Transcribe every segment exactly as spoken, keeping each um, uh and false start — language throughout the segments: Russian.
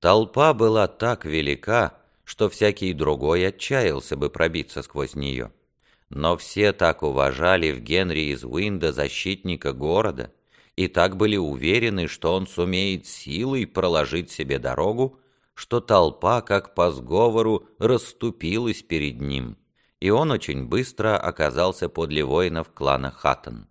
Толпа была так велика, что всякий другой отчаялся бы пробиться сквозь нее. Но все так уважали в Генри из Уинда защитника города и так были уверены, что он сумеет силой проложить себе дорогу, что толпа, как по сговору, расступилась перед ним, и он очень быстро оказался подле воинов клана Хаттон.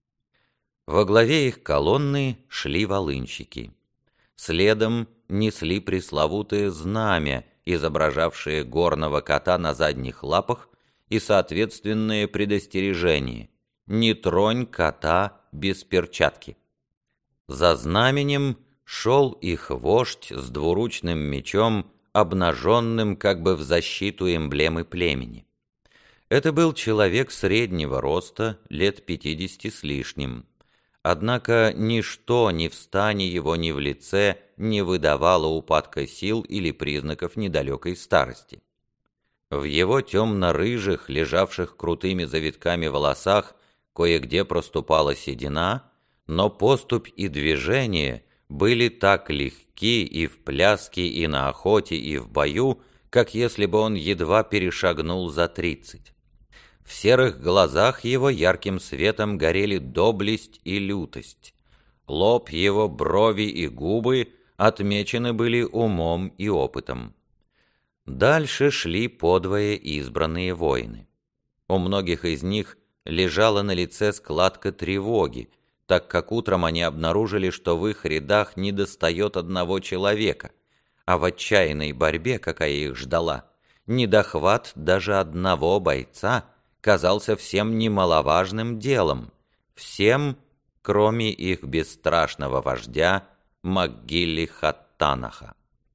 Во главе их колонны шли волынщики. Следом несли пресловутое знамя, изображавшее горного кота на задних лапах, и соответственное предостережение «Не тронь кота без перчатки». За знаменем шел их вождь с двуручным мечом, обнаженным как бы в защиту эмблемы племени. Это был человек среднего роста, лет пятидесяти с лишним. Однако ничто ни в стане его, ни в лице не выдавало упадка сил или признаков недалекой старости. В его темно-рыжих, лежавших крутыми завитками волосах, кое-где проступала седина, но поступь и движение были так легки и в пляске, и на охоте, и в бою, как если бы он едва перешагнул за тридцать. В серых глазах его ярким светом горели доблесть и лютость. Лоб его, брови и губы отмечены были умом и опытом. Дальше шли подвое избранные воины. У многих из них лежала на лице складка тревоги, так как утром они обнаружили, что в их рядах недостает одного человека, а в отчаянной борьбе, какая их ждала, недохват даже одного бойца казался всем немаловажным делом, всем, кроме их бесстрашного вождя Макгилли Хаттанаха.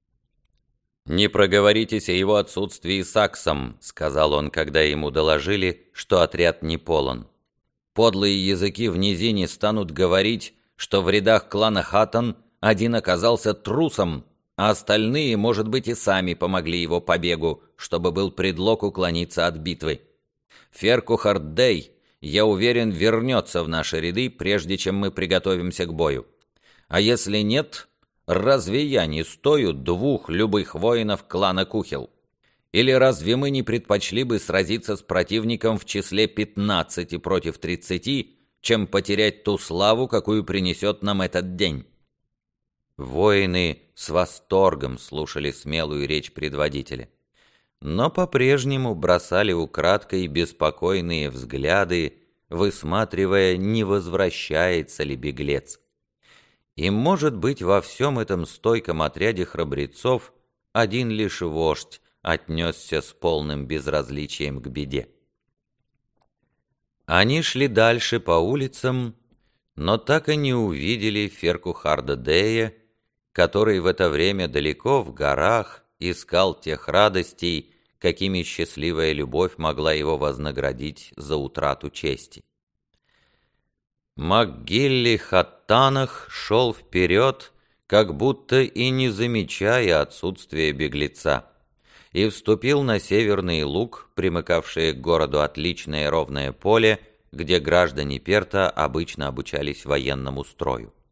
«Не проговоритесь о его отсутствии саксом», — сказал он, когда ему доложили, что отряд не полон. «Подлые языки в низине станут говорить, что в рядах клана Хаттон один оказался трусом, а остальные, может быть, и сами помогли его побегу, чтобы был предлог уклониться от битвы. Феркухард Дэй, я уверен, вернется в наши ряды, прежде чем мы приготовимся к бою. А если нет, разве я не стою двух любых воинов клана Кухел? Или разве мы не предпочли бы сразиться с противником в числе пятнадцати против тридцати, чем потерять ту славу, какую принесет нам этот день?» Воины с восторгом слушали смелую речь предводителя, но по-прежнему бросали украдкой беспокойные взгляды, высматривая, не возвращается ли беглец. И, может быть, во всем этом стойком отряде храбрецов один лишь вождь отнесся с полным безразличием к беде. Они шли дальше по улицам, но так и не увидели Феркухарда Дэя, который в это время далеко в горах искал тех радостей, какими счастливая любовь могла его вознаградить за утрату чести. Макгилли Хаттанах шел вперед, как будто и не замечая отсутствия беглеца, и вступил на северный луг, примыкавшее к городу отличное ровное поле, где граждане Перта обычно обучались военному строю.